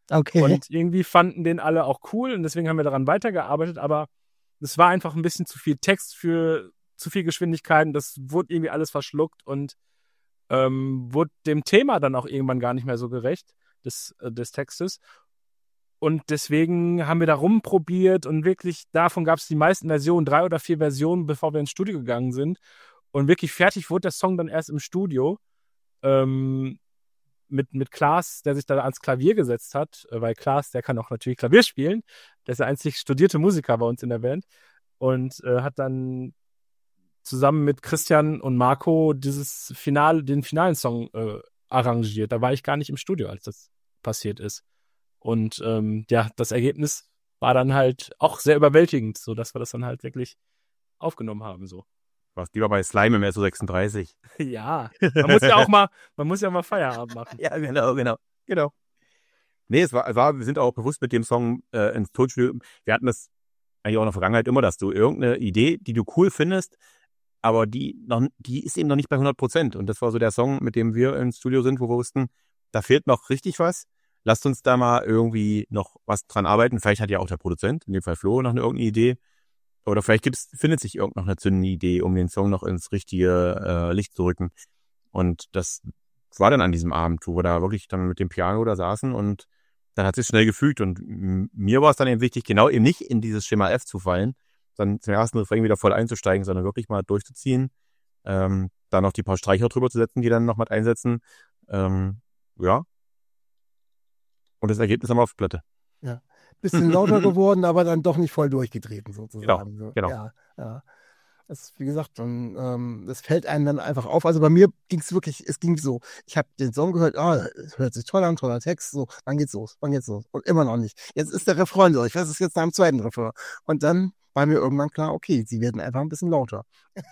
S3: Okay.
S4: Und irgendwie fanden den alle auch cool und deswegen haben wir daran weitergearbeitet, aber es war einfach ein bisschen zu viel Text für zu viel Geschwindigkeiten, das wurde irgendwie alles verschluckt und ähm, wurde dem Thema dann auch irgendwann gar nicht mehr so gerecht, des, äh, des Textes. Und deswegen haben wir da rumprobiert und wirklich, davon gab es die meisten Versionen, drei oder vier Versionen, bevor wir ins Studio gegangen sind. Und wirklich fertig wurde der Song dann erst im Studio. Ähm, mit, mit Klaas, der sich da ans Klavier gesetzt hat, weil Klaas, der kann auch natürlich Klavier spielen. Der ist der einzig studierte Musiker bei uns in der Band. Und äh, hat dann zusammen mit Christian und Marco dieses Finale, den finalen Song äh, arrangiert. Da war ich gar nicht im Studio, als das passiert ist. Und ähm, ja, das Ergebnis war dann halt auch sehr überwältigend, so dass wir das dann halt wirklich aufgenommen haben, so.
S5: Warst lieber bei Slime im S O sechsunddreißig.
S4: Ja, man muss ja auch mal, man muss ja mal Feierabend machen.
S5: Ja, genau, genau, genau. Nee, es war, es war, wir sind auch bewusst mit dem Song äh, ins Tonstudio. Wir hatten das eigentlich auch in der Vergangenheit immer, dass du irgendeine Idee, die du cool findest, aber die noch, die ist eben noch nicht bei hundert Prozent. Und das war so der Song, mit dem wir ins Studio sind, wo wir wussten, da fehlt noch richtig was. Lasst uns da mal irgendwie noch was dran arbeiten. Vielleicht hat ja auch der Produzent, in dem Fall Flo, noch eine irgendeine Idee. Oder vielleicht gibt's, findet sich irgend noch eine zündende Idee, um den Song noch ins richtige äh, Licht zu rücken. Und das war dann an diesem Abend, wo wir da wirklich dann mit dem Piano da saßen und dann hat es sich schnell gefügt. Und m- mir war es dann eben wichtig, genau eben nicht in dieses Schema F zu fallen, dann zum ersten Refrain wieder voll einzusteigen, sondern wirklich mal durchzuziehen. Ähm, da noch die paar Streicher drüber zu setzen, die dann noch mit einsetzen. Ähm, ja. Und das Ergebnis haben wir auf die Platte.
S3: Ja. Bisschen lauter geworden, aber dann doch nicht voll durchgetreten sozusagen.
S5: Genau,
S3: so.
S5: genau.
S3: Ja, ja. Das ist, wie gesagt, und, ähm, das fällt einem dann einfach auf. Also bei mir ging es wirklich, es ging so. Ich habe den Song gehört, ah, es hört sich toll an, toller Text, so, wann geht's los, wann geht's los? Und immer noch nicht. Jetzt ist der Refrain durch, was ist jetzt nach dem zweiten Refrain? Und dann war mir irgendwann klar, okay, sie werden einfach ein bisschen lauter.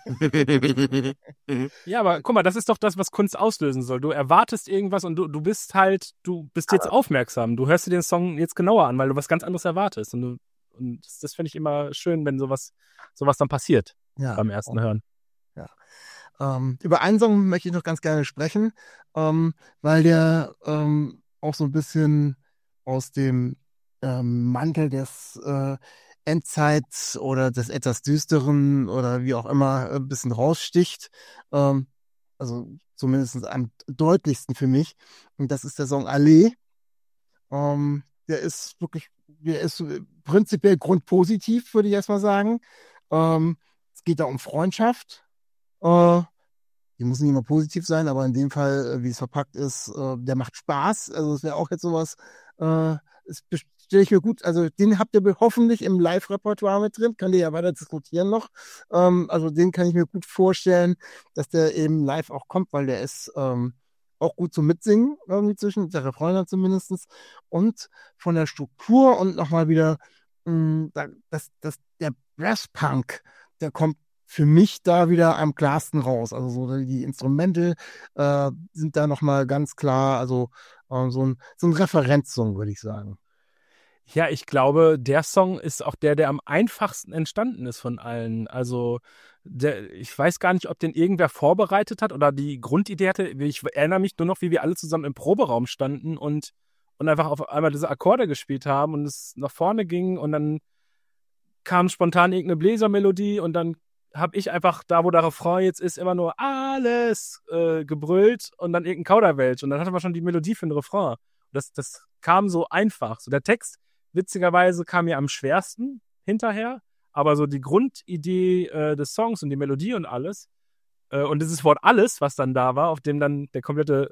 S4: Ja, aber guck mal, das ist doch das, was Kunst auslösen soll. Du erwartest irgendwas und du, du bist halt, du bist jetzt aufmerksam. Du hörst dir den Song jetzt genauer an, weil du was ganz anderes erwartest. Und, du, und das, das finde ich immer schön, wenn sowas, sowas dann passiert
S3: Ja.
S4: beim ersten Hören.
S3: Ähm, über einen Song möchte ich noch ganz gerne sprechen, ähm, weil der ähm, auch so ein bisschen aus dem ähm, Mantel des äh, Endzeits oder des etwas Düsteren oder wie auch immer ein bisschen raussticht. Ähm, also zumindest am deutlichsten für mich. Und das ist der Song Allee. Ähm, der ist wirklich, der ist prinzipiell grundpositiv, würde ich erstmal sagen. Ähm, es geht da um Freundschaft. Äh, die muss nicht immer positiv sein, aber in dem Fall, äh, wie es verpackt ist, äh, der macht Spaß. Also es wäre auch jetzt sowas, äh, das stelle ich mir gut, also den habt ihr hoffentlich im Live-Repertoire mit drin, könnt ihr ja weiter diskutieren noch. Ähm, also den kann ich mir gut vorstellen, dass der eben live auch kommt, weil der ist ähm, auch gut zum Mitsingen, irgendwie zwischen, der Refrain dann zumindest. Und von der Struktur und nochmal wieder, mh, da- das, das, der Brass-Punk, der kommt für mich da wieder am klarsten raus. Also so die Instrumente äh, sind da nochmal ganz klar, also äh, so ein, so ein Referenzsong, würde ich sagen.
S4: Ja, ich glaube, der Song ist auch der, der am einfachsten entstanden ist von allen. Also, der, ich weiß gar nicht, ob den irgendwer vorbereitet hat oder die Grundidee hatte. Ich erinnere mich nur noch, wie wir alle zusammen im Proberaum standen und, und einfach auf einmal diese Akkorde gespielt haben und es nach vorne ging und dann kam spontan irgendeine Bläsermelodie und dann habe ich einfach da, wo der Refrain jetzt ist, immer nur alles äh, gebrüllt und dann irgendein Kauderwelsch und dann hatte man schon die Melodie für den Refrain. Das, das kam so einfach. So der Text, witzigerweise, kam mir am schwersten hinterher, aber so die Grundidee äh, des Songs und die Melodie und alles äh, und dieses Wort alles, was dann da war, auf dem dann der komplette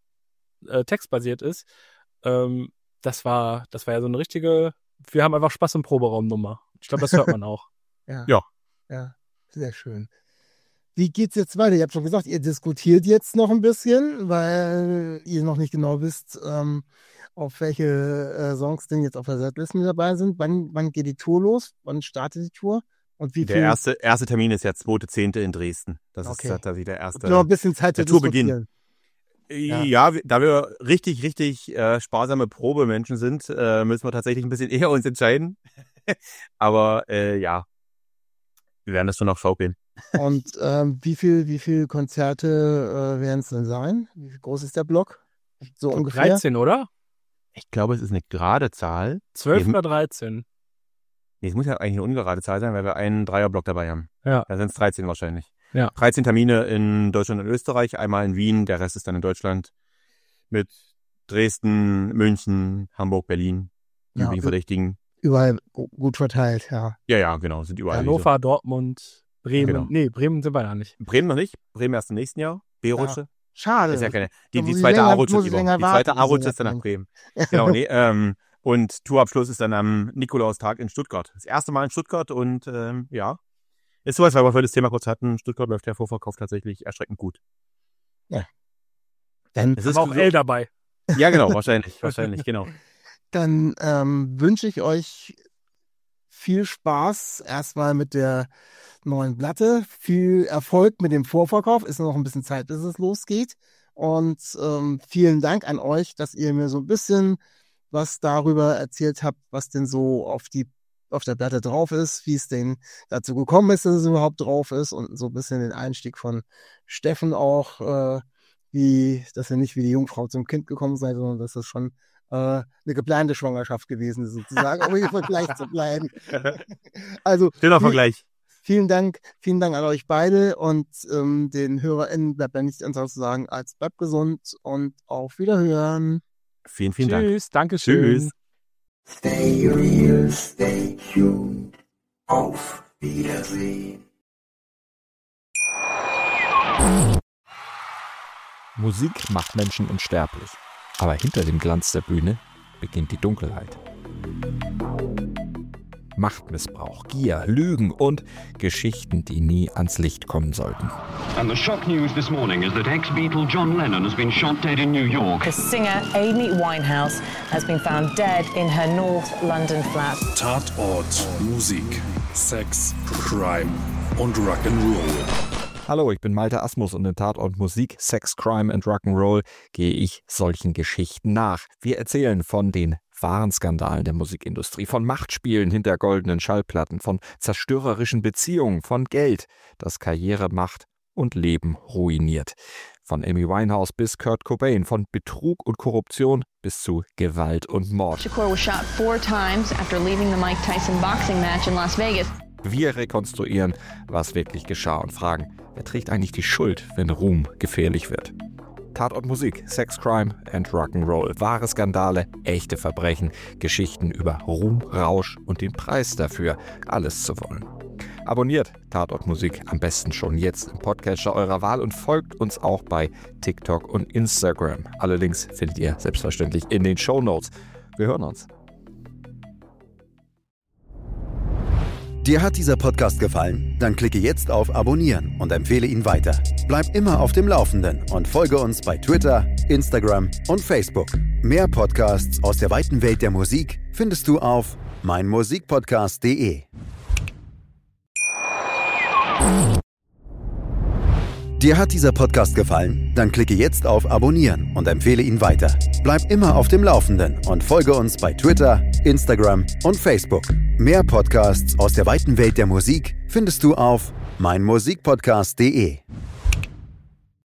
S4: äh, Text basiert ist, ähm, das war, das war ja so eine richtige, wir haben einfach Spaß im Proberaum-Nummer. Ich glaube, das hört man auch.
S3: Ja.
S5: Ja.
S3: Ja, sehr schön. Wie geht's jetzt weiter? Ihr habt schon gesagt, ihr diskutiert jetzt noch ein bisschen, weil ihr noch nicht genau wisst, ähm, auf welche äh, Songs denn jetzt auf der Setlist mit dabei sind. Wann, wann geht die Tour los? Wann startet die Tour? Und wie
S5: Der
S3: viel?
S5: erste, erste Termin ist ja zweiter zehnter in Dresden. Das
S3: Okay.
S5: ist tatsächlich der erste.
S3: Noch ein bisschen Zeit zu
S5: der Tourbeginn.
S3: diskutieren.
S5: Ja,
S3: Ja.
S5: wir- da wir richtig, richtig äh, sparsame Probemenschen sind, äh, müssen wir tatsächlich ein bisschen eher uns entscheiden. Aber äh, ja, wir werden das schon noch schaukeln.
S3: Und ähm, wie viel, wie viel Konzerte äh, werden es denn sein? Wie groß ist der Block? So ungefähr?
S4: dreizehn, oder?
S5: Ich glaube, es ist eine gerade Zahl.
S4: zwölf
S5: Nee,
S4: oder dreizehn?
S5: Nee, es muss ja eigentlich eine ungerade Zahl sein, weil wir einen Dreierblock dabei haben.
S4: Ja.
S5: Da sind es dreizehn wahrscheinlich.
S4: Ja.
S5: dreizehn Termine in Deutschland und Österreich, einmal in Wien, der Rest ist dann in Deutschland mit Dresden, München, Hamburg, Berlin,
S3: Ja,
S5: übrigen Verdächtigen.
S3: Überall gu- gut verteilt, ja.
S5: Ja, ja, genau, sind überall.
S4: Hannover, Dortmund, Bremen.
S5: Genau.
S4: Nee, Bremen sind wir da nicht.
S5: so. Bremen noch nicht, Bremen erst im nächsten Jahr. B-Rutsche.
S3: Schade.
S5: Ist ja keine.
S3: Da
S5: Die,
S3: muss
S5: die
S3: ich
S5: zweite
S3: länger-
S5: A-Rutsche
S3: muss
S5: ist
S3: ich
S5: über.
S3: länger
S5: Die zweite
S3: warten,
S5: A-Rutsche
S3: bis
S5: ist dann nach
S3: sie
S5: Bremen. Genau, nee, ähm, und Tourabschluss ist dann am Nikolaustag in Stuttgart. Das erste Mal in Stuttgart und ähm, ja, ist sowas, weil wir vorhin das Thema kurz hatten. Stuttgart läuft der Vorverkauf tatsächlich erschreckend gut.
S3: Dann,
S5: Es ist
S4: Aber auch
S5: so-
S4: L dabei.
S5: Ja, genau, wahrscheinlich, wahrscheinlich, genau.
S3: dann ähm, wünsche ich euch viel Spaß erstmal mit der neuen Platte, viel Erfolg mit dem Vorverkauf. Ist noch ein bisschen Zeit, bis es losgeht. Und ähm, vielen Dank an euch, dass ihr mir so ein bisschen was darüber erzählt habt, was denn so auf die auf der Platte drauf ist, wie es denn dazu gekommen ist, dass es überhaupt drauf ist und so ein bisschen den Einstieg von Steffen auch, äh, wie, dass ihr nicht wie die Jungfrau zum Kind gekommen seid, sondern dass das schon äh, eine geplante Schwangerschaft gewesen ist, sozusagen, um hier Vergleich zu bleiben. Also
S5: Schöner
S3: viel-
S5: Vergleich.
S3: Vielen Dank, vielen Dank an euch beide und ähm, den HörerInnen bleibt ja nichts anderes zu sagen als bleibt gesund und auf Wiederhören.
S5: Vielen, vielen Dank.
S4: Tschüss, Dankeschön.
S5: Tschüss.
S2: Stay real, stay tuned. Auf Wiedersehen.
S6: Musik macht Menschen unsterblich. Aber hinter dem Glanz der Bühne beginnt die Dunkelheit. Machtmissbrauch, Gier, Lügen und Geschichten, die nie ans Licht kommen sollten.
S7: And the shock news this morning is that ex-Beatle John Lennon has been shot dead in New York.
S8: The singer Amy Winehouse has been found dead in her North London flat.
S9: Tatort Musik, Sex, Crime und Rock'n'Roll.
S6: Hallo, ich bin Malte Asmus und in Tatort Musik, Sex, Crime and Rock'n'Roll gehe ich solchen Geschichten nach. Wir erzählen von den wahren Skandalen der Musikindustrie, von Machtspielen hinter goldenen Schallplatten, von zerstörerischen Beziehungen, von Geld, das Karriere macht und Leben ruiniert. Von Amy Winehouse bis Kurt Cobain, von Betrug und Korruption bis zu Gewalt und Mord.
S10: Shakur was shot four times after leaving the Mike Tyson boxing match in Las Vegas.
S6: Wir rekonstruieren, was wirklich geschah und fragen, wer trägt eigentlich die Schuld, wenn Ruhm gefährlich wird? Tatort Musik, Sex, Crime and Rock'n'Roll. Wahre Skandale, echte Verbrechen, Geschichten über Ruhm, Rausch und den Preis dafür, alles zu wollen. Abonniert Tatort Musik am besten schon jetzt im Podcatcher eurer Wahl und folgt uns auch bei TikTok und Instagram. Alle Links findet ihr selbstverständlich in den Shownotes. Wir hören uns.
S11: Dir hat dieser Podcast gefallen? Dann klicke jetzt auf Abonnieren und empfehle ihn weiter. Bleib immer auf dem Laufenden und folge uns bei Twitter, Instagram und Facebook. Mehr Podcasts aus der weiten Welt der Musik findest du auf meinmusikpodcast punkt de. Dir hat dieser Podcast gefallen? Dann klicke jetzt auf Abonnieren und empfehle ihn weiter. Bleib immer auf dem Laufenden und folge uns bei Twitter, Instagram und Facebook. Mehr Podcasts aus der weiten Welt der Musik findest du auf meinmusikpodcast punkt de.